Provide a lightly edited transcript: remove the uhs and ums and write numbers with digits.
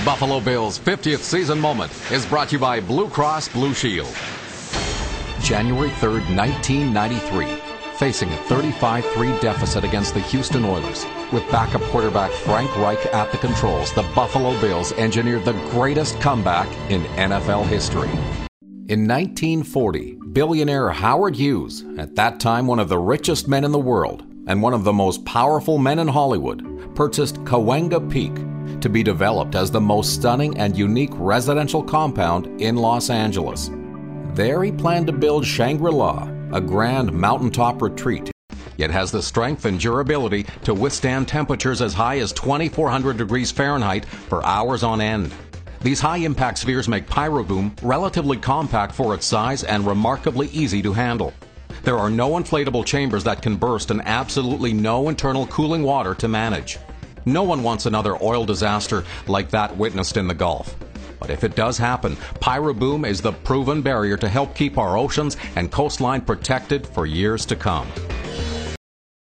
Buffalo Bills' 50th season moment is brought to you by Blue Cross Blue Shield. January 3rd, 1993. Facing a 35-3 deficit against the Houston Oilers. With backup quarterback Frank Reich at the controls, the Buffalo Bills engineered the greatest comeback in NFL history. In 1940, billionaire Howard Hughes, at that time one of the richest men in the world and one of the most powerful men in Hollywood, purchased Cahuenga Peak to be developed as the most stunning and unique residential compound in Los Angeles. There he planned to build Shangri-La, a grand mountaintop retreat. It has the strength and durability to withstand temperatures as high as 2,400 degrees Fahrenheit for hours on end. These high-impact spheres make Pyroboom relatively compact for its size and remarkably easy to handle. There are no inflatable chambers that can burst and absolutely no internal cooling water to manage. No one wants another oil disaster like that witnessed in the Gulf. But if it does happen, Pyroboom is the proven barrier to help keep our oceans and coastline protected for years to come.